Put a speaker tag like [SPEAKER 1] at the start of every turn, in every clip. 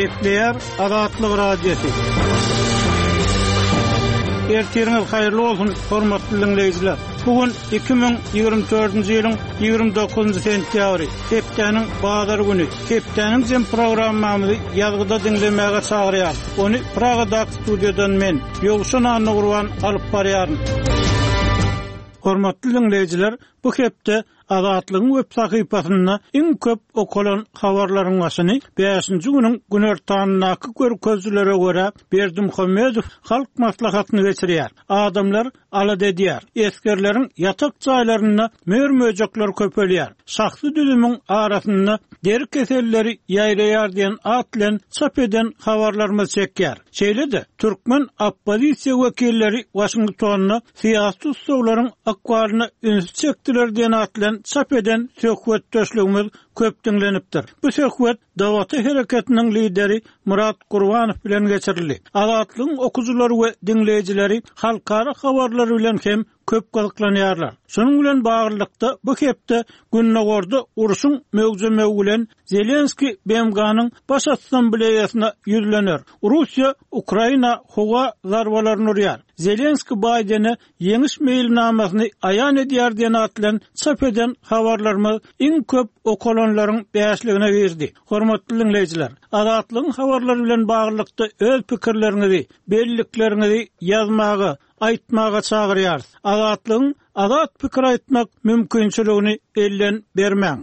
[SPEAKER 1] Bekleyer Azatlyk radiosu. Ertiriniz hayırlı olsun, hormatly dinleyijiler. Bugün 2024-nji ýylyň 29-njy sentýabry, hepdeniň bazar güni. Hepdeniň jem programmamyzy ýazgyda dinlemäge çagyrýar. Ony Pragadak studiýadan men, Ýogşan Anugurwan alyp barýaryn. Hormatly dinleyijiler, bu hepde Azatlygyň web sahypasyna iň köp okulan habarlaryň başyny 5-nji güniň günertanynaky gözlere görä Berdimuhammedow halk maslahatyny geçirýär. Adamlar ala dedýär. Eskerleriň ýatak jaýlaryna mörmöjekler köpelýär. Şahsy düzümüň arasynda deri keselleri ýaýraýar diýen at bilen çap eden habarlarymyz çekýär. Şeýle-de türkmen oppozisiýa wekilleri Washingtonna syýasy ussularyň akwalyny üns çekdiler diýen at bilen çap eden söhbet döşlegimiz köp dinlenipdir. Bu söhbet Dawata Hereketiniň lideri Murat Gurbanow bilen geçirildi. Azatlygyň okujylary we dinleyijileri halkara habarlary bilen hem köp galyklanýarlar. Şonuň bilen baglykda bu hepde Günnegorda uruşyň mögzemi bilen Zelenski BMG-nyň baş assambleýasyna ýüzlener. Russiýa Ukraina howa zarbalaryny urýar. Zelenski Biden'e yeňiş mailnamasyny aýan edýär diýen atlan çap eden habarlarymyz iň köp okulanlaryň bäşligine berdi. Hormatly dinleyijiler, Azatlygyň habarlary bilen baglykda öz pikirleriňizi, belliklerinizi ýazmagy, aýtmaga çagyrýar. Azatlygyň azat pikir aýtmak mümkinçiligini elden bermäň.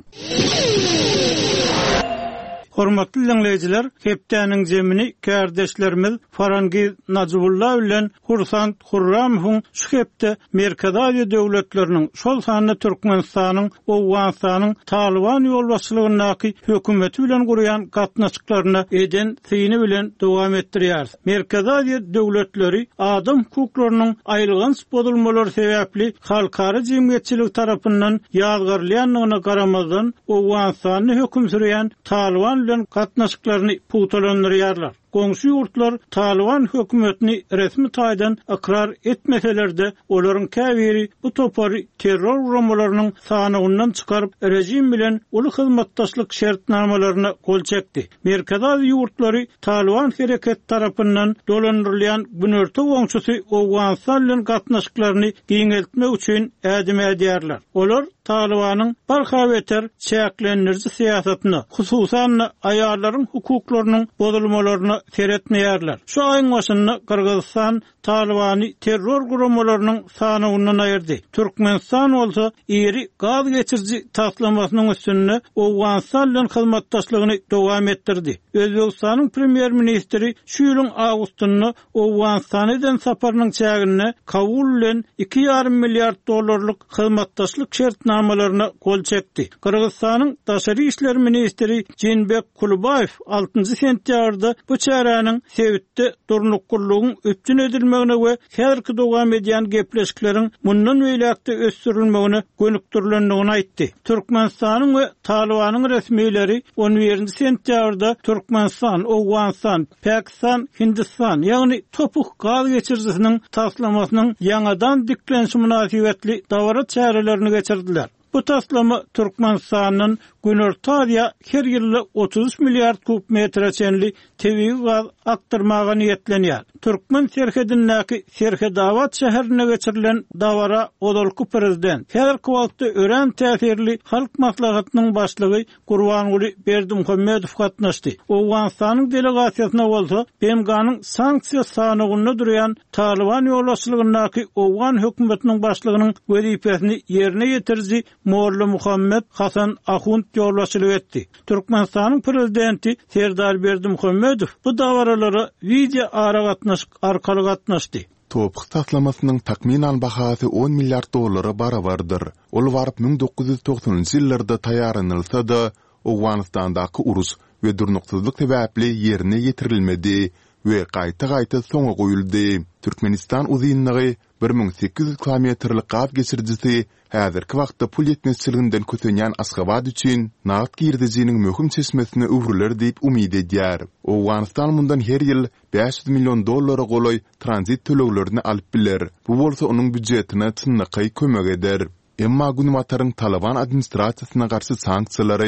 [SPEAKER 1] Hormatly dinleyijiler, hepdeniň jemini kardeşlerimiz Farangiz Najibullah bilen Hursant Hurramowyň şu hepde Merkez Aziýa döwletleriniň şol sanyny Türkmenistanyň, Owganistanyň Taliban ýolbaşçylygynyň hökümeti bilen gurýan gatnaşyklaryna eden syny bilen dowam etdirýär. Merkez Aziýa döwletleri adam hukuklarynyň aýlygan bodulmalary sebäpli halkara jemgyýetçilik tarapyndan ýazgyrlanýanyna garamazdan Owganistanyň höküm sürýän Taliban bilen gatnaşyklaryny putalandyrýarlar. Goňşy ýurtlar Taliban hökümetini resmi taýdan ikrar etmeselerde olaryň käbiri bu topary terror uramalarynyň sanygyndan çykaryp rejim bilen uly hyzmatdaşlyk şertnamalaryna gol çekdi. Merkez Aziýa ýurtlary Taliban hereket tarapyndan dolandyrylýan günörte goňşysy Owganistan bilen gatnaşyklaryny giňeltmek üçin ädim edýärler. Olar Talibanyň barha beter çäklendirji syýasatyny, hususan aýallaryň hukuklarynyň bozulmalaryny seretmeýärler. Şu aýyň başynda Kyrgyzstan Talibany terror guramalarynyň sanygyndan aýyrdy. Türkmenistan bolsa eri gaz geçirji taslamasynyň üstünde Owganistan bilen hyzmatdaşlygyny dowam etdirdi. Özbegistanyň premier ministri şu ýylyň awgustyny Owganistanyň saparynyň çägine Kabul bilen 2,5 milliard dollarlyk hyzmatdaşlyk şertnamalaryna gol çekdi. Kyrgyzstanyň daşary işler ministri Jenbek Kulubayew 6-njy sentýabrda bu çäräniň sebitde durnukullygyň üstün edilmegine we häzirki dowam edýän gepleşikleriň mundan beýlekde ösdürilmegine gönükdirilendigini aýtdy. Türkmenistanyň we Talibanyň resmiýetleri 11-nji sentýabrda Türkmenistan, Owganistan, Pakistan, Hindistan ýagny topuk gaz geçirjisiniň taslamasynyň ýangadan diklenşi münasibetli dawara çärelerini geçirdiler. Bu taslama Türkmenistanyň Günörtü Aziýa her ýyly 33 milliard kub metre çenli tebii gaz aktyrmaga niýetlenýär. Türkmen serhedindäki Serhedabad şäherine geçirilen dawara odolky prezident, häzirki wagtda ören täsirli halk maslahatynyň başlygy Gurbanow Berdimuhammedow gatnaşdy. Owganistanyň delegasiýasyna bolsa BMG-nyň sanksiýa sanygynda durýan Taliban ýolbaşçylygynyň Owgan hökümetiniň başlygynyň wezipesini ýerine ýetirji Molla Muhammed Hasan Ahund ýolbaşçylyk etdi. Türkmenistanyň prezidenti Serdar Berdimuhammedow bu dawarlara video ara gatnaşyk arkaly gatnaşdy.
[SPEAKER 2] Topuk taslamasynyň takminan bahasy 10 milliard dollara barabardyr. Ol waryp 1990-njy ýyllarda taýýarlanylsa-da Owganistandaky urus we durnuksyzlyk sebäpli ýerine ýetirilmedi we gaýta soňa goýuldy. Türkmenistan uzynlygy 1800 kilometrlik gaz geçirjisi häzirki wagtda pul ýetmezçiliginden kötenýän Aşgabat üçin nagt girdijiniň möhüm çeşmesine öwrüler diýip umyd edýär. Owganistan mundan her ýyl 500 milyon dollara golay transit töleglerini alyp biler. Bu bolsa onuň büdjetine tynnaky kömek eder. Emma günwataryň Taliban administrasiýasyna garşy sanksiýalary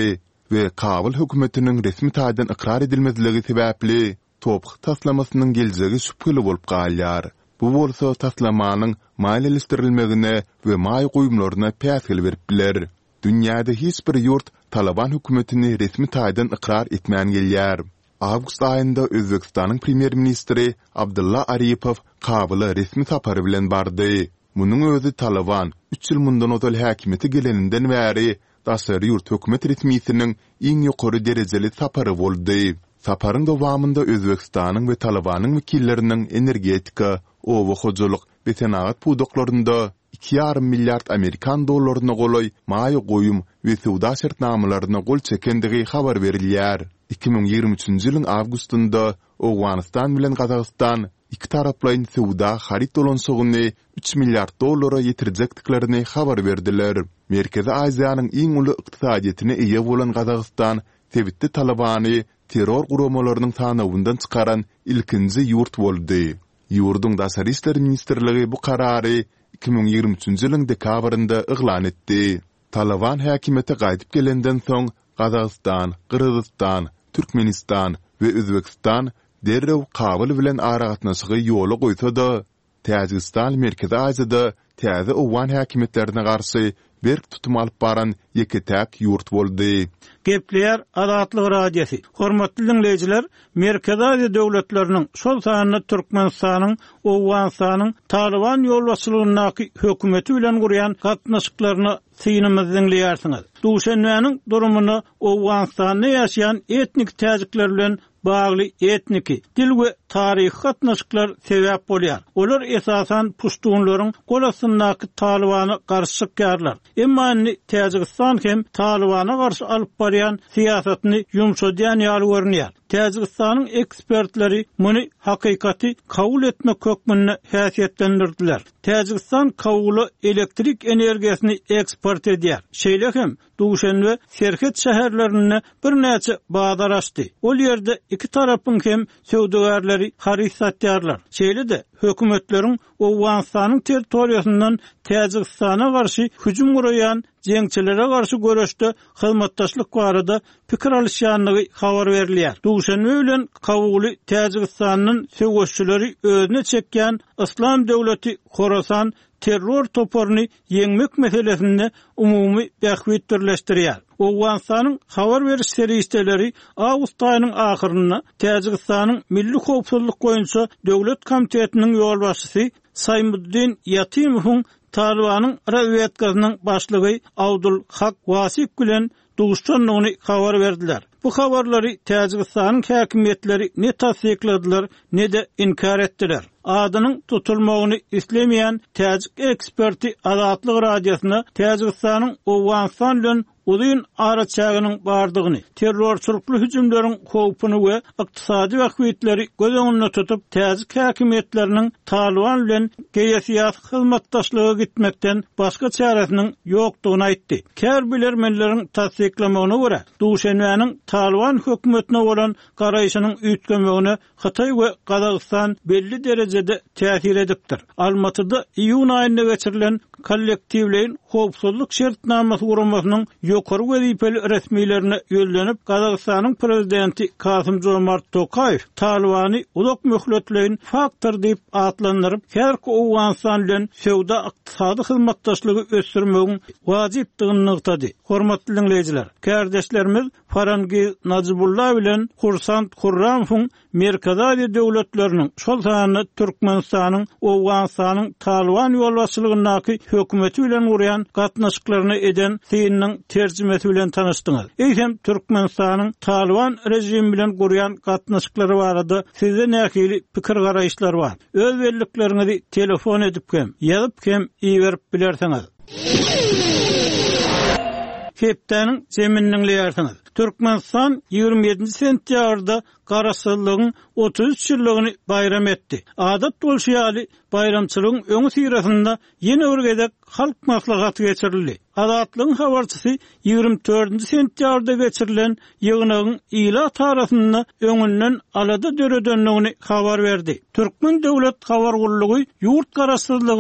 [SPEAKER 2] we Kabul hökümetiniň resmi taýdan ikrar edilmezligi sebäpli topuk taslamasynyň geljegi şüpheli bolup galýar. Bu bolsa taslamanyň maýlyleşdirilmegine we maý goýumlaryna päsgil beripdiler. Dünýäde hiç bir ýurt Taliban hökümetini resmi taýdan ikrar etmän gelýär. Awgust aýynda Özbekistanyň premier ministri Abdulla Aripov Kabuly resmi sapary bilen bardy. Munyň özü Taliban 3 ýyl mundan öňe häkimeti geleninden bäri daşary ýurt hökümet resmiýetiniň iň ýokary derejeli sapary boldy. Saparyň dowamında Özbekistanyň we Talibanyň wekilleriniň energetika, owa hojalyk we senagat pudoklaryna 2,5 milliard Amerikan dollaryna goloy maý goýum we sowda şertnamalaryna gol çekendigi habar berilýär. 2023-nji ýylyň awgustynda Awganistan bilen Gazagystan iki taraplaryň sowda harit dolanşygyny 3 milliard dollara ýetirjekdiklerini habar berdiler. Merkezi Aziýanyň iň uly ykdysadyetine eýe bolan Gazagystan sebitli Talibany terror guramalarının tanawyndan çıkaran ilkinji ýurt boldy. Ýurduň daşary işler ministrligi bu karary 2023-nji ýylyň dekabrynda eglan etdi. Taliban häkimeti gaýdyp gelenden soň Gazagystan, Kyrgyzstan, Türkmenistan we Özbekistan derrew Kabul bilen aragatnaşygy ýoly goýsa-da, Täjikistan Merkezi Aziýada täze owan häkimetlerine garşy berk tutum alyp baran ýeketäk ýurt boldy.
[SPEAKER 1] Gepler Azatlyk radiosi. Hormatly dinleyijiler, Merkezi Aziýa döwletleriniň şol sanyny Türkmenistanyň, Owganistanyň Taliban ýolbaşçylygynyň hökümeti bilen gurýan gatnaşyklaryny synymyzy dinleýärsiňiz. Duşanbanyň durumuny Owganistanda ýaşaýan etnik täjikler bilen bagly etniki, dil we taryhy gatnaşyklar sebäp bolýar. Olar esasan puştunlaryň golasyndaky Talibany garşy çykýarlar. Emma Täjikistan hem Talibana garşy alyp barýan siýasatyny ýumşadýan ýaly görünýär. Täjikistanyň ekspertleri muny hakykaty kabul etme kökmünde häsiýetlendirdiler. Täjikistan kabuly elektrik energiýasyny eksport edýär. Şeýle hem Duşan we Serhet şäherlerine bir näçe bazar açdy. Ol ýerde iki tarapyň hem söwdägärleri haris satýarlar. Şeýle-de hökümetleriň Awganistanyň territoriýasyndan Täjikistana garşy hüjüm guraýan jeňçilere garşy görüşde hyzmatdaşlyk barada pikir alýanlygy habar berilýär. Duşan bilen kabuly Täjikistanyň söwüşçileri özüne çekýän Islam döwleti Khorasan terror toparyny ýeňmek meselesinde umumy bähwit birleşdirýär. Awganistanyň habar beriş serýisleri awgust aýynyň ahyrynda Täjikistanyň Milli Howpsuzlyk goýunça döwlet komitetiniň ýolbaşçysy Saymuddin Ýatimowyň Talibanyň razvedkasının başlygy Abdul Hak Wasik bilen duşanlygyny habar berdiler. Bu habarlary Täjikistanyň häkimetleri ne tasdikladiler, ne de inkar etdiler. Adynyň tutulmagyny islemeýän täjik eksperti Azatlyk radiosyna Täjikistanyň Awganistan bilen uzun araçagynyň bardygyny, terrorçylykly hüjümleriň howpuny we ykdysady wagtleri göz öňünde tutup täjik häkimetleriniň Taliban bilen geýesiýat hyzmatdaşlygy gitmekden başga çaresiniň ýokdugyny aýtdy. Kär bilermenleriň tasdiklamagyna görä, Duşanbanyň Taliban hökümetine bolan garaýşynyň üýtgemegine Hatay we Gazagystan belli derejede täsir edipdir. Almatyda iýun aýynda geçirilen kollektiwlerin howpsuzlyk şertnamasy guramasynyň ýokary wezipeli resmiýlerine ýölenip Gazagystanyň prezidenti Kasym Jomart Tokaýew Talibany uzak möhletleýin faktor diýip atlandyryp, her Awganistan bilen söwda ykdysady hyzmatdaşlygy ösdürmegiň wajypdygyny nykdady. Hormatly dinleyijiler, kardeşlerimiz Farangiz Najibulla bilen Hursant Hurramowyň Merkezi Aziýa döwletleriniň şol sanyny Türkmenistanyň, Awganistanyň Taliban ýolbaşçylygynyň hökümeti bilen uryan gatnaşyklaryny eden synyň terjimesi bilen tanışdyňyz. Eýsem Türkmenistanyň Taliban rejimi bilen guryan gatnaşyklary barada sizde nähili pikir garaýşlar bar. Öz belliklerinizi telefon edip hem ýazyp hem iýerip bilersiňiz. Hepdeniň zemininiň leýärsiňiz. Türkmenistan 27 sentýabrda Garasylygyň 33 ýyllygyny bayram etdi. Adat bolşýaly bayramçylygyň öňü sirasynda ýene bir gezek halk maslahaty geçirildi. Azatlygyň habarçysy 24 sentýabrda geçirilen ýygynyň ila tarapyndan öňünden alada döredenligini habar berdi. Türkmen döwlet habar gurulugy ýurt garasylygynyň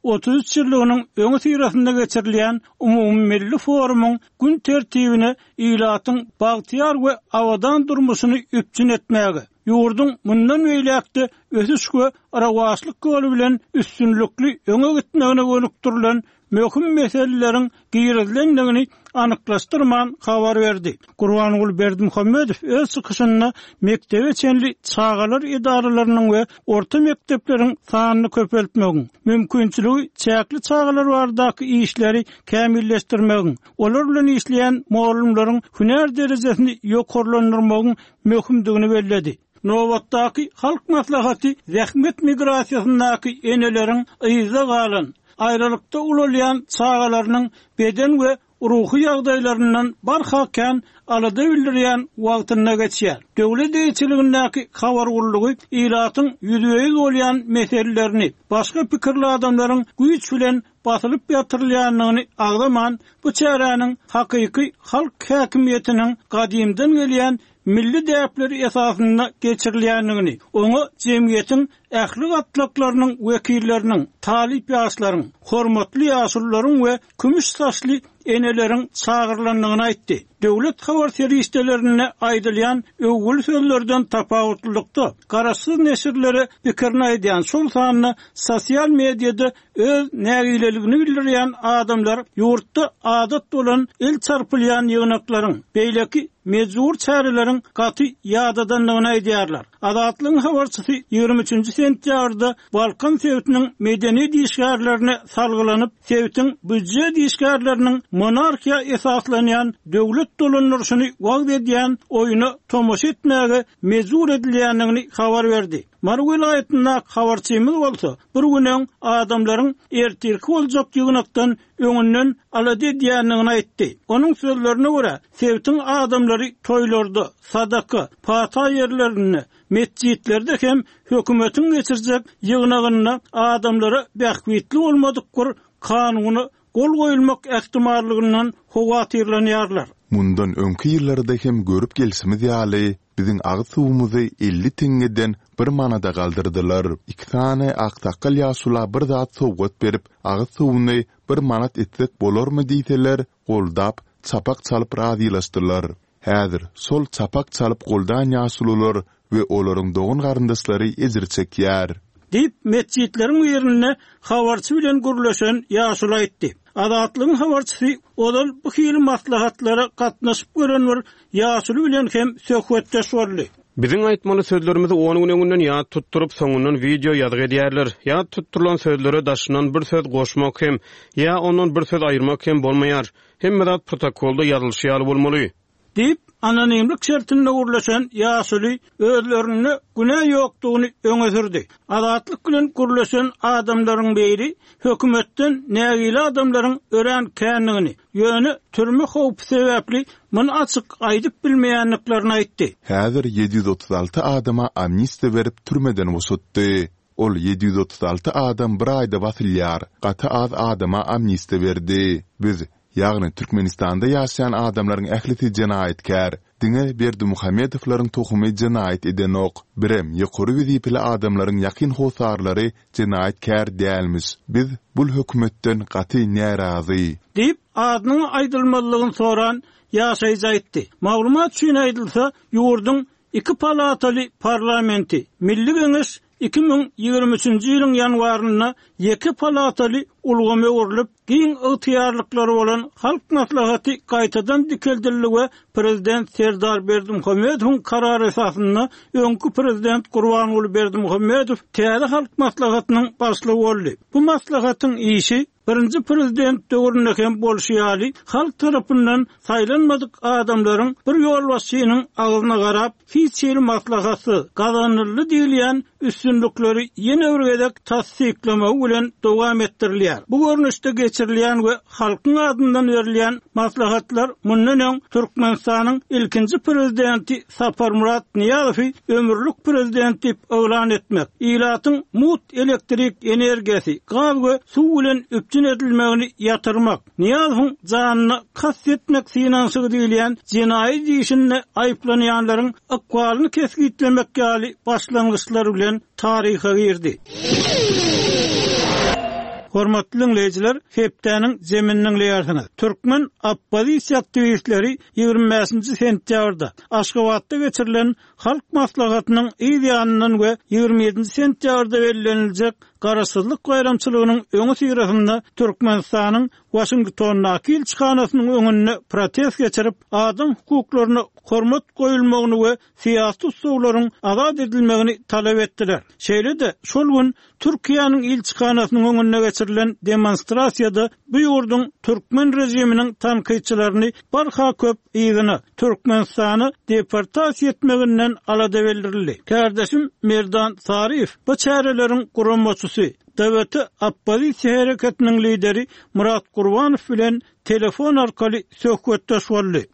[SPEAKER 1] 33 ýyllygynyň öňü syrasynda geçirilýän umumilli forumyň gün tertibine ilatyň bagtyar we awadan durmuşyny üpçün etmäge, ýurdun mundan beýlekde ösüş we arawaçlyk goly bilen üstünlükli öňe gitmegine gönükdirilen möhüm meseleleriň giýirilgenligini anyklaşdyrman habar berdi. Gurbangul Berdimuhammedow öz çykyşynda mektebe çenli çağalar idaralarynyň we orta mektepleriň sanyny köpeltmegi, mümkinçiligi çäkli çağalar bardaky işleri kämilleşdirmegi, olar bilen işleýän muallimlaryň hüner derejesini ýokarlandyrmagyň möhümdigini bellädi. Nowatdaky halk maslahaty zähmet migrasiýasyndaky eneleriň yza galan, ayrılykda ulalyan çağalarynyň beden we ruhy ýagdaýlaryndan barhakan alada bildirýän wagtyna geçýär. Döwlet eýçiligindäki habar gurulugy ilatyň ýüzüýiz bolýan meselelerini başga pikirli adamlaryň güýç bilen basylyp ýatyrylýanyny agdaman bu çäräniň hakyky halk häkimiýetiniň gadymdan gelýän milli däpleri esasynda geçirilýändigini, oňa jemgyýetiň ähli gatlaklarynyň wekilleriniň, talip ýaşlaryň, hormatly ýaşullaryň we kümüş saçly eneleriň çağırlandygyny aýtdy. Döwlet habar serýistelerine aýdylýan öwgül sözlerden tapawutlykda garaşsyz neşirleri pikirini aýdýan şol sanyny sosial mediada öz nägileligini bildirýän adamlar ýurtda adat bolan el çarpylýan ýygnaklaryň beýleki mejbur çäreleriň gaty ýadadanlygyny aýdýarlar. Adatlyň habarçysy 23 sentýabrda Balkan Sewitiniň medeni diýişgärlerine salgylanyp, Sewitin büdje diýişgärleriniň monarkiýa esaslanýan döwlet dolanýaryny wagt edýän oýuny tomoşa etmäge mejbur edilýändigini habar berdi. Mar vilayetinde habarçymyz bolsa, bir günen adamlaryň ertirki boljak ýygnakdan öňünden alady edýändigini aýtdy. Onuň sözlerine görä, Sewitin adamlary toýlarda, sadaka, pata ýerlerini, mescitlerde hem hökümetiň geçirjek ýygnagyna adamlara bähwitli bolmadyk bir kanuny gol goýulmak ähtimarlygyndan howatyrlanýarlar.
[SPEAKER 2] Mundan öňki ýyllarda hem görüp gelsimiz ýaly biziň agyt suwumuzy 50 tiňeden bir manada galdyrdylar. 2 tane aqtaqqal ýaşula bir zat sowgat berip, agyt suwuny bir manat etsek bolarmy diýseler, goldap, çapak çalyp razylaşdylar. Häzir sol çapak çalyp goldan ýaşulylar we olaryň dogun garyndaşlary ezir çekýär.
[SPEAKER 1] Dip mescitleriň ýerine habarçy bilen gürleşen ýaşul aýtdy. Adatlyň habarçysy olal bu hili maslahatlara gatnaşyp gören bir ýaşul bilen hem söhbetdeş boldy.
[SPEAKER 3] Biziň aýtmaly sözlerimizi onuň öňünden ýat tutturup soňundan video ýadyg edýärler. Ýat tutturulan sözlere daşynan bir söz goşmak hem ýa ondan bir söz aýyrmak hem bolmaýar. Hemmedat protokolda ýazylýar bolmaly. Dip anonimlik şertinde gurlaşan ýaşuly özlerini günah ýokdugyny öňe sürdi. Adatlyk bilen gurlaşan adamlaryň beýri hökümetden nägili adamlaryň ören känligini, ýöne türme howpy sebäpli mun açyk aýdyp bilmeýänliklaryny aýtdy.
[SPEAKER 2] Häzir 736 adama amnistiýa berip türmeden wusutdy. Ol 736 adam bir aýda wasylýar. Gaty az adama amnistiýa berdi. Biz ýagny Türkmenistanda ýaşaýan adamlaryň ählisi jenaýetkär, diňe Berdimuhammedowlaryň tohumy jenaýet eden ok. Birem ýokary wezipli adamlaryň ýakyn howsarlary jenaýetkär dälmis. Biz bul hökümetden gaty närazy. Dip
[SPEAKER 1] adynyň aýdylmalygyny soran ýaşaýjy aýtdy. Maglumat üçin aýdylsa, ýurdun 2 palataly parlamenti, Milli Geňeş 2023-nji ýylyň ýanwaryna 2 palataly ulgamy urulup, giň ygtyýarlyklary bolan halk maslahaty gaýtadan dikeldildi we prezident Serdar Berdimuhammedowyň karary esasynda öňkü prezident Gurbangul Berdimuhammedow täze halk maslahatynyň başlygy boldy. Bu maslahatyň işi birinji prezident döwründe hem bolşýaly halk tarapyndan saýlanmadyk adamlaryň bir ýolbaşçynyň agyna garap hiç ýeri maslahaty gazanyrly diýilýän üstünlükleri ýene örgedek tasdiklemek bilen dowam etdirilýär. Bu görnüşde geçirilýän we halkyň adyndan berilýän maslahatlar mundan öň Türkmenistanyň ilkinji prezidenti Sapar Murat Niýazowy ömürlük prezident diýip öwlan etmek, ilatyň mut elektrik energiýasy, gaz we suw bilen üpçün edilmegini ýatyrmak, Niýazowyň janyny kastetmek finansygy diýilýän jenaý diýişinde aýplanýanlaryň akwalyny kesgitlemek ýaly başlangyçlar bilen taryha girdi. Hormatly dinleyijiler, hepdäniň zemininiň leýärsiňiz. Türkmen oppozisiýa aktivistleri 25-nji sentýabrda Aşgabatda geçirilen halk maslahatynyň ideýanynyň we 27-nji sentýabrda belirleniljek garaşsyzlyk gaýramçylygynyň öňü syrasynda Türkmenistanyň Washingtondaky elçixanasynyň öňünde protest geçirip, adam hukuklaryna hormat goýulmagyny we syýasy usullaryň azad edilmegini talap etdiler. Şeýle-de şol gün Türkiýanyň elçixanasynyň öňünde geçirilen demonstrasiýada bu ýurdun Türkmen rejiminiň tanqidçilerini barha köp ýygyny Türkmenistany deportasiýa etmeginden alada bildirildi. Kardeşim Merdan Sarif bu çäreleriň guramçysy, döwleti oppozisiýa hereketiniň lideri Murat Gurbanow bilen telefon arkaly söhbetdeş boldy.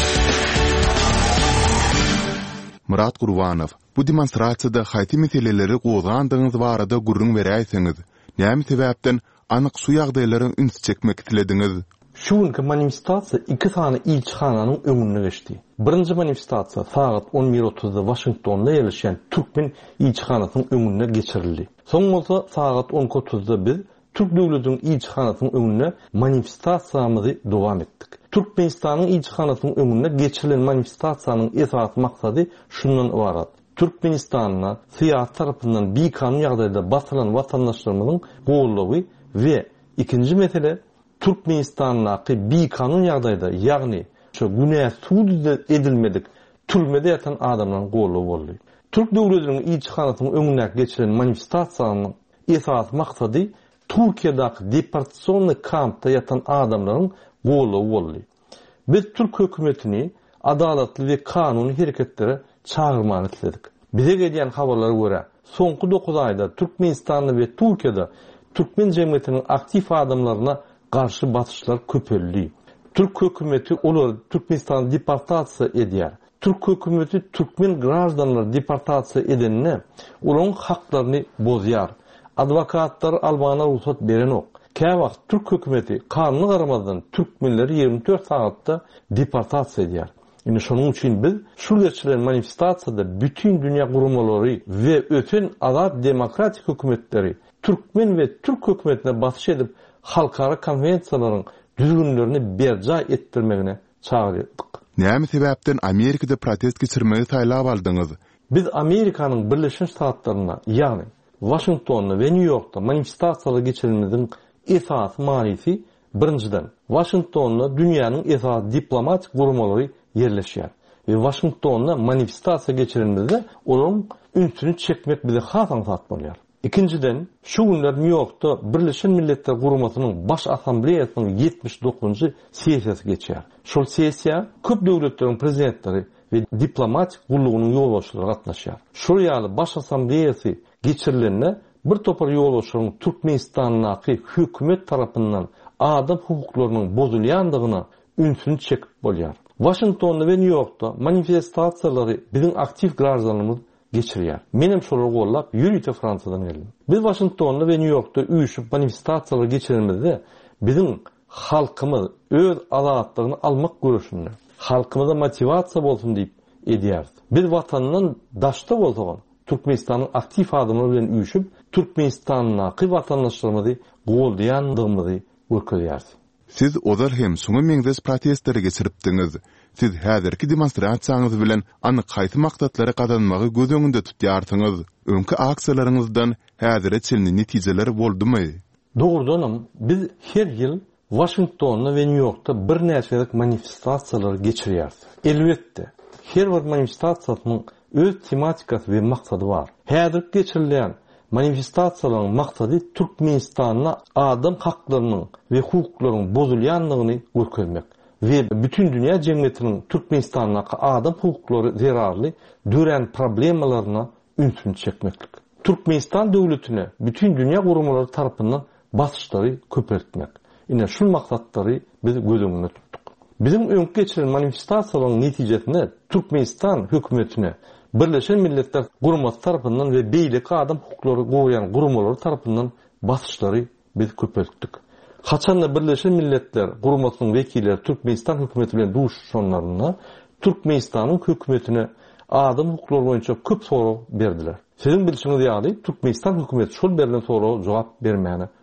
[SPEAKER 2] Murat Gurbanow, bu demonstrasiýada haýty meseleleri gozgandygyňyz barada gurrun beräýsiňiz. Näme sebäpden anyk şu ýagdaýlary üns çekmek tilediňiz?
[SPEAKER 4] Şu günkü manifestasiýa iki sany elçixananyň öňünde geçdi. Birinji manifestasiýa saat 11:30-da Washingtonda ýerleşen Türkmen elçixanasynyň öňünde geçirildi. Soň bolsa saat 10:30-da biz Türk döwletiniň elçixanasynyň öňünde manifestasiýamyzy dowam etdik. Türkmenistanyň elçixanasynyň öňünde geçirilen manifestasiýanyň esas maksady şundan ibarat: Türkmenistanyň syýasat tarapyndan beýkan ýagdaýda basylan watandaşlarymyzyň goýulygy we ikinji mesele Türkmenistanyň beýkan ýagdaýda, ýagny şu günäh suud edilmedik türmede ýatan adamlaryň goýulygy boldy. Türk döwletiniň elçixanasynyň öňünde geçirilen manifestasiýanyň esas maksady Türkiýadaky deportasiýonly kampda ýatan adamlaryň goýulygy boldy. Biz Türk hökümetini adalatly we kanuny hereketlere çağırmany isledik. Bize gelýän habarlara görä, soňky 9 aýda Türkmenistanda we Türkiýede Türkmen jemgyýetiniň aktiv adamlaryna garşy batyşlar köpeldi. Türk hökümeti olary Türkmenistany deportasiýa edýär. Türk hökümeti Türkmen grażdanlary deportasiýa edenne olaryň haklaryny bozýar. Adwokatlar albana ruhsat berenok. Käwagt Türk hökümeti kanuny garamazdan türkmenleri 24 saatda deportasiýa edýär. Indi şonuň üçin biz şu geçirilen manifestasiýada bütün dünýä gurumalary we öten azad demokratik hökümetleri Türkmen we Türk hökümetine batyş edip halkara konvensiýalaryň düzgünlerini berja etdirmegine çağırdyk.
[SPEAKER 2] Näme sebäpden Amerikada protest geçirmegi taýlap aldyňyz?
[SPEAKER 4] Biz Amerikanyň Birleşmiş Ştatlaryna, ýagny Washingtonda we New Yorkda manifestasiýalar geçirilmediň esas manysy birinciden Washingtonda dünýäniň esas diplomatik gurumalary yerleşýär. Ve Washingtonda manifestasiýa geçirilmede olaryň ünsüni çekmek bize has ansat bolýar. İkinciden, şu günler New York'ta Birleşen Milletler Gurumasynyň baş assambleýasynyň 79-njy sessiýasy geçýär. Şol sessiýa köp döwletleriň prezidentleri we diplomatik gullugynyň ýolbaşçylary gatnaşýar. Şol ýaly baş assambleýasy geçirilende bir topar ýolbaşçylaryň Türkmenistanyň hökümet tarapyndan adam hukuklarynyň bozulýandygyna ünsüni çekip bolýar. Washingtonda we New York'ta manifestasiýalary biziň aktiv grażdanlarymyz geçirýär. Menem şolar gollap ýürüýte Fransadan geldim. Biz Washingtonda we New York'ta üýüşüp manifestasiýalar geçirilmede biziň halkymyz öz azatlygyny almak görüşünde, halkymyza motivasiýa bolsun diýip edýär. Biz watandan daşda bolsaň Türkmenistanyň aktiv adamlary bilen üýüşüp Türkmenistanyň watandaşlarymyzy goýulýandygymyzy görkezýär.
[SPEAKER 2] Siz ozal hem soňa meňdes protestleri geçiripdiňiz. Siz häzirki demonstrasiýaňyz bilen anyk haýsy maksatlara gazanmagy göz öňünde tutýarsyňyz. Öňki aksiýalaryňyzdan häzire çelni netijeler boldymy?
[SPEAKER 4] Dogrudanam, biz her ýyl Washingtonda we New York'ta bir näçelik manifestasiýalar geçirýäris. Elbetde, her bir manifestasiýasyň öz tematikasy we maksady bar. Häzir geçirilen manifestasiýalaryň maksady Türkmenistanyň adam haklarynyň we hukuklarynyň bozulýandygyny görkezmek we bütün dünýä jemgyýetiniň Türkmenistanyň adam hukuklary zerarly dören problemalaryna ünsün çekmeklik. Türkmenistan döwletine bütün dünýä gurumalary tarapyndan basyşlary köpertmek. Ine şu maksatlary biz göz öňünde tutduk. Bizim öňkü geçirilen manifestasiýalaryň netijesinde Türkmenistan hökümetine Birleşen Milletler Gurumasy tarapyndan we beýlik adam hukuklary goýan gurumalary tarapyndan basyşlary biz köpertdik. Haçanda Birleşen Milletler Gurumasynyň wekilleri Türkmenistan hökümeti bilen duşuşanlaryna Türkmenistanyň hökümetine adam hukuklary boýunça köp soraw berdiler. Sizin bilişiňiz ýaly Türkmenistan hökümeti şol berilen soraw jogap bermäne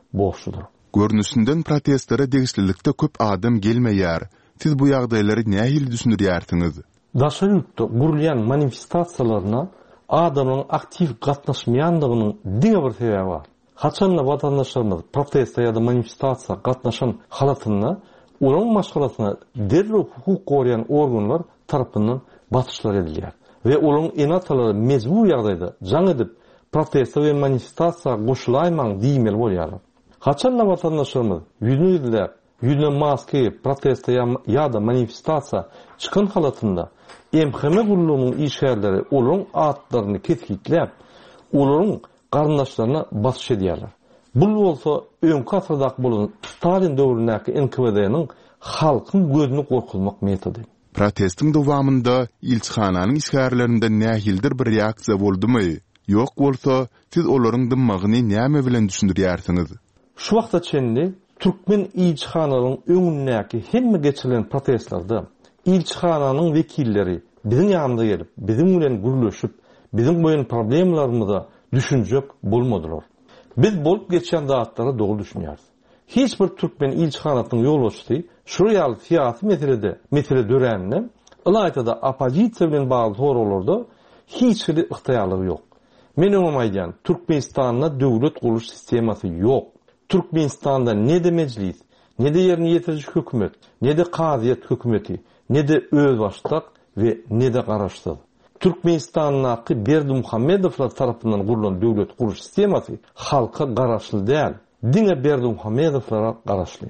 [SPEAKER 4] borçludur.
[SPEAKER 2] Görnüşünden protestlere degişlilikde köp adam gelmeýär. Siz bu ýagdaýlary nähili düşünürýärsiňiz?
[SPEAKER 4] Daşa ýurtda gurulýan manifestasiýalaryna adamyň aktiv gatnaşmaýandygynyň diňe bir sebebi bar. Haçanla vatandaşlarymyz protesta ýa-da manifestasiýa gatnaşan halatyna olaryň maşgalatyna derli hukuk goraýan organlar tarapyndan batyşlar edilýär we olaryň enatalary mezbur ýagdaýda jaň edip protesta we manifestasiýa goşulaýmaň diýmeli bolýarlar. Haçanla vatandaşlarymyz yüzüne maske protesta ýa-da manifestasiýa çykan halatynda MHM gurulunyň işgärleri olaryň atlaryny ketkiklep, olaryň garyndaşlaryna batyş edýärler. Bu bolsa öňkü asyrdak bolan Stalin döwründäki NKVD-nyň halkyň gözüni gorkulmak metody.
[SPEAKER 2] Protestin dowamında ilçhananyň işgärlerinden nähildir bir reaksiýa boldumy? Ýok bolsa, siz olaryň dymmagyny näme bilen düşündirýärsiňiz?
[SPEAKER 4] Şu wagtda çenli Türkmen ilçhananyň öňündäki hemme geçirilen protestlarda ilçhananyň wekilleri biziň ýanymyza gelip, biziň bilen gürleşip, biziň boýun problemlarymyza düşünjek bolmadylar. Biz bolup geçen zatlara dogry düşünýäris. Hiç bir Türkmen ilçhanatynyň ýolbaşçysy şu ýaly syýasy mesele dörenine ýa-da opozisiýa bilen bagly soralarda hiç bir yktyýarlygy ýok. Men öňe Türkmenistanda döwlet guluş sistemasy ýok. Türkmenistanda ne de meclis, ne de yerini yetirci hükümet, ne de qaziyet hükümeti, ne de özbaşlyk ve ne de garaşsyz. Türkmenistan'daki Berdimuhamedovlar tarafından kurulan döwlet guruş sistemasy halka garaşly däl. Diňe Berdimuhamedovlara garaşly.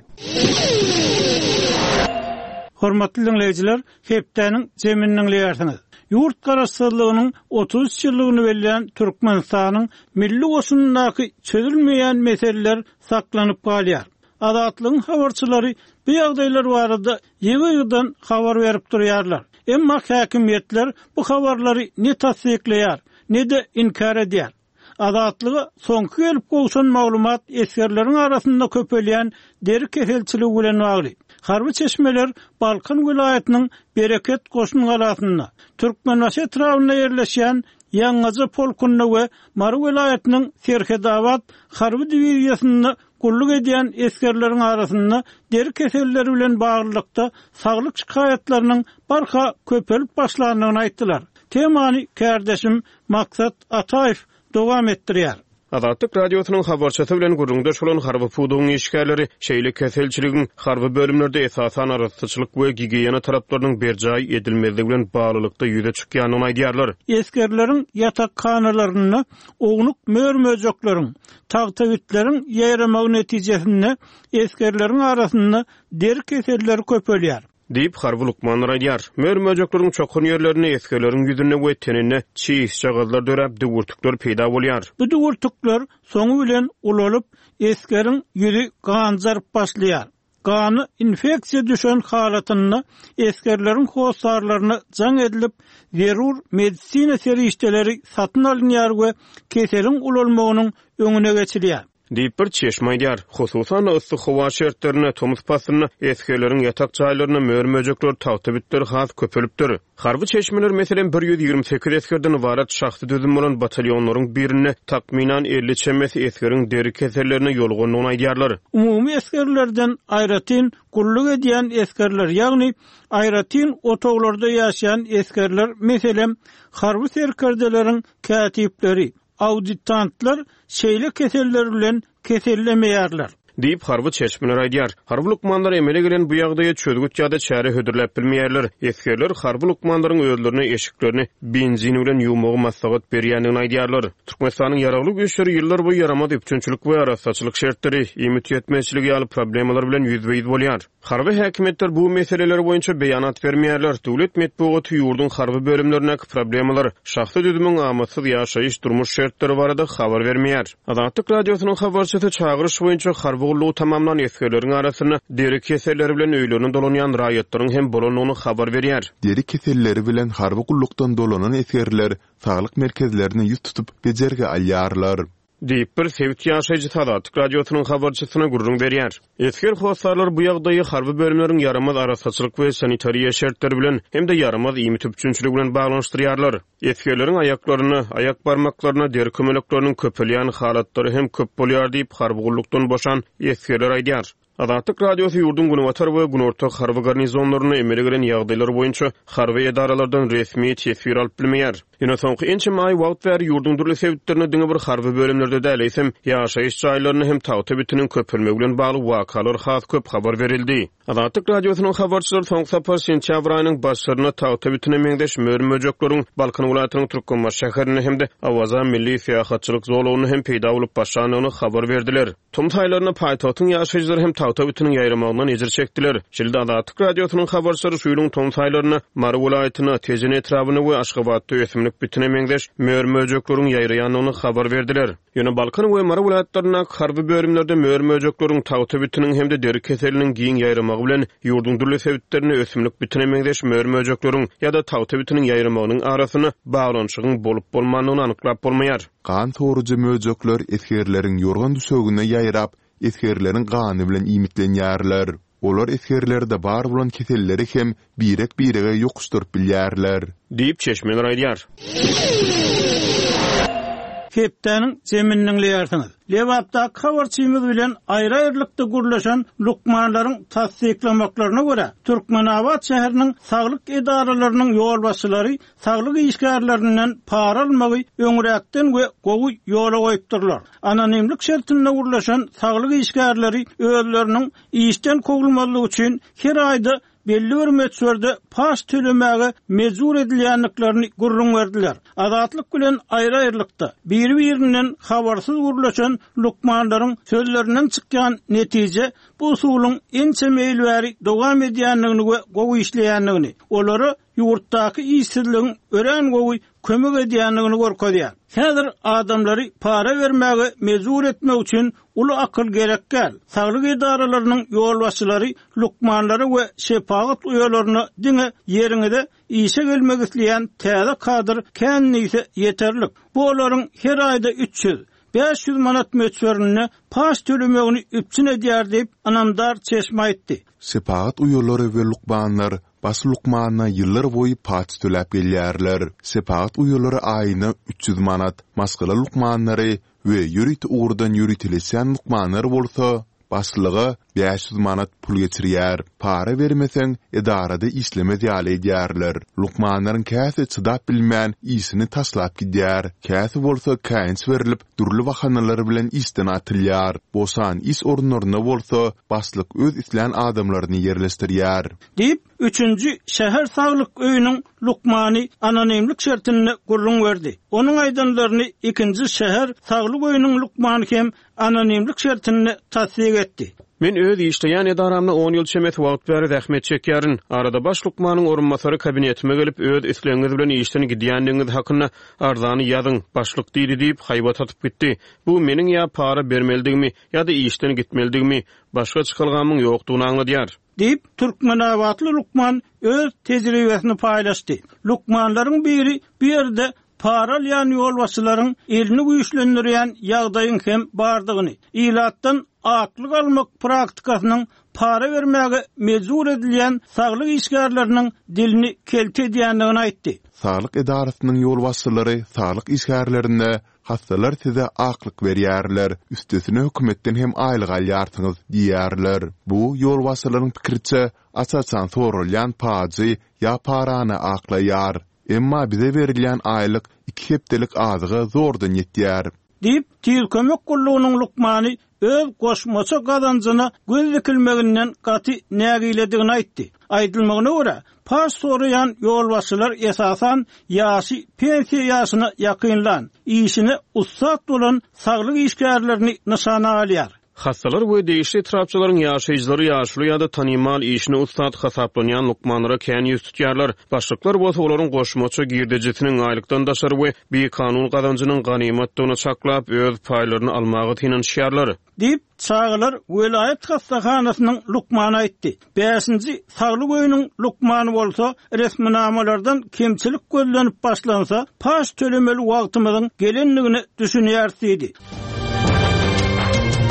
[SPEAKER 1] Hormatly dinleyijiler, hepdeniň jeminiň leýärsiňiz. Yurt garaşsyzlygynyň 30 ýyllygyny belleýän Türkmenistanyň milli goşunundaky çözülmeýän meseleler saklanyp galýar. Adatlygyň habarçylary bu ýagdaýlar barada ýygy-ýydan habar berip durýarlar. Emma häkimetler bu habarlary ne tasdikleýär, ne de inkar edýär. Adatlygy soňky gelip gowşan maglumat eskerleriň arasynda köpelýän deri keselçiligi bilen bagly. Harby çeşmeler Balkan vilayatynyň Bereket goşun galasynda, Türkmenbaşy etrafynda ýerleşýän Ýangaja polkunyna we Mary vilayatynyň Serhedawat harby diwiziýasynda gulluk edýän eskerleriň arasynda deri keselleri bilen baglykda saglyk şikaýatlarynyň barha köpelip başlandygyny aýtdylar. Temany kardeşim Maksat Ataýew dowam etdirýär.
[SPEAKER 3] Adatlyk radiosynyň habarçysy bilen gurrunda şolan harby pudugyň işgärleri şeýle keselçiligiň harby bölümlerde esasan arasyçylyk we gigiyena taraplarynyň berjaý edilmezligi bilen baglanykda ýüze çykýanyny aýdýarlar.
[SPEAKER 1] Eskerleriň ýatakkanalarynda oňluk möýrmöjeklerin, tagtawitleriň ýaýramagy netijesinde eskerleriň arasynda deri keselleri köpelýär.
[SPEAKER 3] Deyip harby lukmanlar aýdýar. Möýrmöjekleriň çokun ýerlerini eskerleriň ýüzüne we tenine çiýis jagalar döräp döwürtükler peýda bolýar.
[SPEAKER 1] Bu döwürtükler soňy bilen ulalyp eskeriň ýüzi ganjaryp başlaýar. Gany infeksiýa düşen halatynda eskerleriň hosarlaryna jaň edilip zerur medisina serişdeleri satyn alınýar we keseliň ulalmagynyň öňüne geçilýär.
[SPEAKER 3] Deyip bir çeşme aýdýar. Hususan yssyk hawa şertlerine, tomuz pasyna, eskerleriň ýatak jaýlaryna möýrmöjekler, tagtabitler has köpelipdir. Harby çeşmeler meselen 128 eskerden ibaret şahsy düzüm bolan batalýonlaryň birine takminan 50 çemmesi eskeriň deri kesellerine ýolgonlygyny aýdýarlar.
[SPEAKER 1] Umumy eskerlerden aýratyn gulluk edýän eskerler, ýagny aýratyn otoglarda ýaşaýan eskerler, meselen harby serkerdeleriň katipleri, auditantlar şeýle keseller bilen kesellemeýärler. Deyip harby çeşmeler aýdýar. Harby lukmanlar emele gelen bu ýagdaýa çözgüt ýa-da çäre hödürläp bilmeýärler. Eskerler harby lukmanlaryň özlerini, eşiklerini benzin bilen ýuwmagy maslahat berýändigini aýdýarlar. Türkmenistanyň ýaraglyk güýçleri ýyllar boýy yaramady üpçünçilik we arasaçylyk şertleri, imit ýetmezçiligi ýaly problemalar bilen ýüzbeýiz bolýar. Harby häkimetler bu meseleler boýunça beýanat bermeýärler. Döwlet medeniýeti ýurdun harby bölümlerindäki problemalar, şahsy düzümüň amatsız ýaşaýyş durmuş şertleri barada habar bermeýär. Adatlyk radiosynyň habarçysy çağırış boýunça harby gullugy tamamlan eskerleriň arasyna deri keselleri bilen öýlerini dolanýan raýatlaryň hem bolanyny habar berýär.
[SPEAKER 2] Deri keselleri bilen harby gullukdan dolanan eskerler saglyk merkezlerine ýüz tutup bejerge alýarlar.
[SPEAKER 3] Deyip bir sevit yaşayıcı Tadatyk radyosunun habarçısına gurrun berýär. Esker howasarlar bu ýagdaýy harby bölümleriň yaramaz arasaçylyk we sanitariýa şertleri bilen hem de yaramaz ými tüpçünçüligi bilen baglanşdyrýarlar. Eskerleriň aýaklaryny, aýak barmaklaryna deri kömelekleriniň köpelýän halatlary hem köp bolýar diýip harbygulykdan boşan eskerler aýdýar. Adatyk radiosu yurdun günewatar we günortak harby garnizonlaryny emele gelen ýagdaýlar boýunça harby edaralardan resmi tesir alyp bilmeýär. Ýene soňky ençe maý wagt ber yurdun durly sebitlerini diňe bir harby bölümlerde däleýsem, ýaşaýyş jaýlaryny hem tawta bitiniň köpelmegi bilen bagly wakalar has köp habar berildi. Adatyk radiosynyň habarçylary soňky sapar sentyabr aýynyň başlaryna tawta bitine meňdeş möýrmöjeklerin Balkan welaýatynyň Türkmenbaş şäherini hem de Awaza milli syýahatçylyk zolawyny hem peýda bolup başlanyny habar berdiler. Tum taýlaryna paýtagtyň ýaşaýjylary hem tawta bitiniň ýaýramagyny ejir çekdiler. Şilde Adatyk radiosynyň habarçylary şuýluň tum taýlaryna Mary welaýatyna, Tejin etrabyny we Aşgabatda ösümlik bitine meňdeş möýrmöjekleriň ýaýranyny habar berdiler. Ýöne Balkan we Mary welaýatlaryna harby bölümlerde möýrmöjekleriň tawta bitiniň hem de deri keseliniň giň ýaýramagy bilen ýurdun durly sebitlerini ösümlik bitine meňdeş möýrmöjekleriň ýa-da tawta bitiniň ýaýramagynyň arasyny baglanşygyň bolup bolmagyny anyklap bolmaýar.
[SPEAKER 2] Gan toruja möjekler eskerleriň ýorgan düşögüne ýaýrap, eskerleriň gany bilen imitlenýärler. Olar eskerlerde bar bolan keselleri hem birek-birege ýokuşdyryp bilýärler.
[SPEAKER 3] Diýip çeşmeler aýdýar.
[SPEAKER 1] Hepdäniň zemininiň leýärsiňiz. Lewapda habarçymyz bilen aýra-aýrylykda gurlaşan lukmanlaryň tasdiklamaklaryna görä, Türkmenabad şäheriniň saglyk edaralarynyň ýol başçylary saglyk işgärlerinden para almagy öňürekden we gowy ýola goýupdyrlar. Anonimlik şertinde gurlaşan saglyk işgärleri özleriniň işden kogulmalygy üçin her aýda belli bir meçherde pas tölemäge mezur edilýänliklerini gurrun berdiler. Adatlyk bilen aýra-aýrylykda bir-birinden habarsyz gurlaşan lukmanlaryň sözlerinden çykýan netije bu usulyň ençe meýilbäri dowam edýänligini we gowy işleýänligini, olary ýurtdaky işsizligiň ören gowy kömek edýänligini görkezýär. Häzir adamlary para bermäge mezur etmek üçin uly akyl gerekkel. Saglyk edaralarynyň ýol başçylary lukmanlary we şepagat uýalaryny diňe ýeriňde işe gelmek isleýän täze kadr känniýse ýeterlik. Bu olaryň her aýda 300-500 manat meçhörüne pas tölemegini üpçün edýär diýip anamdar çeşme aýtdy.
[SPEAKER 2] Sepagat uýalary we lukmanlar bas lukmanna ýyllar boýy pas töläp gelýärler. Sepagat uýalary aýyna 300 manat, maskala lukmanlary we ýürüt uğurdan ýürütilýän lukmanlar bolsa baslygy 500 manat pul geçirýär. Para bermeseň edarada işleme diýaly edýärler. Lukmanlaryň käsi çydap bilmän işini taslap gidýär. Käsi bolsa käňç berilip durly wahanalar bilen işden atylýar. Bosan iş orunlaryna bolsa baslyk öz isleýän adamlaryny ýerleşdirýär.
[SPEAKER 1] Diýip 3-nji şäher saglyk öýüniň lukmany anonimlik şertini gurrun berdi. Onuň aýdanlaryny 2-nji şäher saglyk öýüniň lukmany hem anonimlik şertini tasdik etdi.
[SPEAKER 3] Men öz işleýän edaramda 10 ýyl çemet wagt bäri zähmet çekýärin. Arada baş lukmanyň orunmasary kabinetime gelip öz isleňiz bilen işden gidýändiňiz hakyna arzany ýazyň, başlyk diýdi diýip haýbat atyp gitdi. Bu meniň ýa para bermeldigimi ýa-da işden gitmeldigimi, başga çykylgamyň ýokdugyny aňladýar.
[SPEAKER 1] Diýip Türkmenabadly lukman öz tejribesini paýlaşdy. Lukmanlaryň biri bir ýerde para alýan ýol başçylaryň elini güýçlendirýän ýagdaýyň hem bardygyny, ilatdan aklyk almak praktikasynyň para bermäge mezur edilýän saglyk işgärleriniň dilini kelte edýändigini aýtdy.
[SPEAKER 2] Saglyk edarasynyň ýol başçylary saglyk işgärlerinde hastalar size aklyk berýärler, üstesine hökümetden hem aýlyk alýarsyňyz diýärler. Bu ýol başçylaryň pikirçe asasan sorulýan pajy ýa parany aklaýar. Emma bize berilýän aýlyk 2 hepdelik azyga zordan ýetýär.
[SPEAKER 1] Diýip Til kömek gullugynyň lukmany öz goşmaça gazanjyna göz dikilmeginden gaty nägiledigini aýtdy. Aýdylmagyna görä, pas sorayan ýol başçylar esasan ýaşy pensiýa ýaşyna ýakynlan, işini ussat bolan saglyk işgärlerini nyşana alýar.
[SPEAKER 3] Hastalar we değişli etrapçylaryň ýaşaýjylary ýaşly ýa-da tanymal işini ustat hasaplanýan lukmanlara kän ýüz tutýarlar. Başlyklar bolsa olaryň goşmaça girdejisiniň aýlykdan daşary we bir kanun gazanjynyň ganymatdygyny çaklap öz paýlaryny almagy tinanşýarlar. Diýip
[SPEAKER 1] çağlar welayet hastahanasynyň lukmany aýtdy. 5-nji saglyk öýüniň lukmany bolsa resminamalardan kemçilik gözlenip başlansa pas tölemeli wagtymyzyň gelenligini düşünýärdi.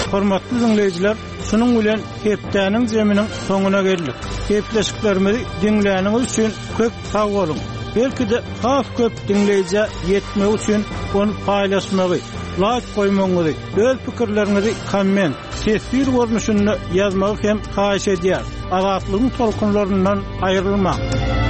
[SPEAKER 1] Hormatly dinleyijiler, şunun bilen hepdäniň jeminiň soňuna geldik. Hepleşiklerimizi dinläniňiz üçin köp sag bolun. Belki de has köp dinleyici yetmek üçin onu paylaşmagy, like koymaňyzy, öz pikirlerinizi komment, sesli görnüşünde yazmagy hem haýyş edýär. Azatlygyň tolkunlaryndan aýrylmak.